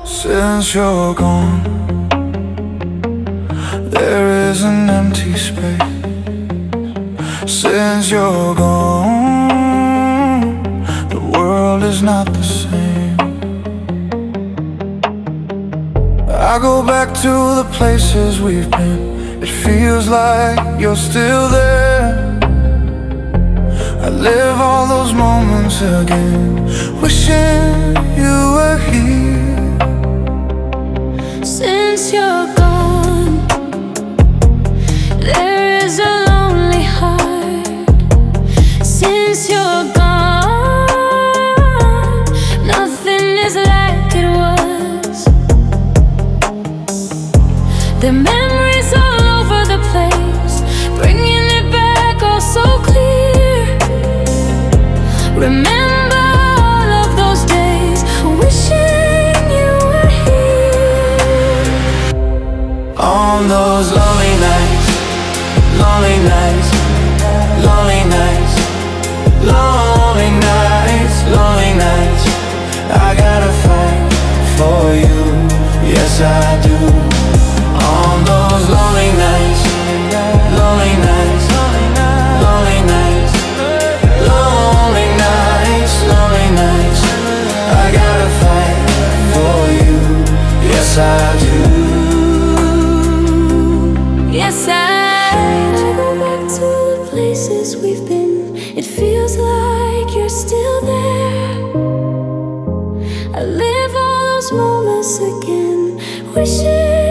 Since you're gone, there is an empty space. Since you're gone, the world is not the same. I go back to the places we've been. It feels like you're still there. I live all those moments again, wishing you were here. Since you're gone, there is a lonely heart. Since you're gone, nothing is like it was. The memories all over the place, bringing it back all so clear. Remember all of those days, wishing you were here. On those lonely nights, lonely nights, lonely nights, lonely nights, lonely nights, I gotta fight for you, yes I do. On those lonely nights, lonely nights, lonely nights, lonely nights, lonely nights, I gotta fight for you, yes I do. Yes, I go back to the places we've been. It feels like you're still there. I live all those moments again, wishing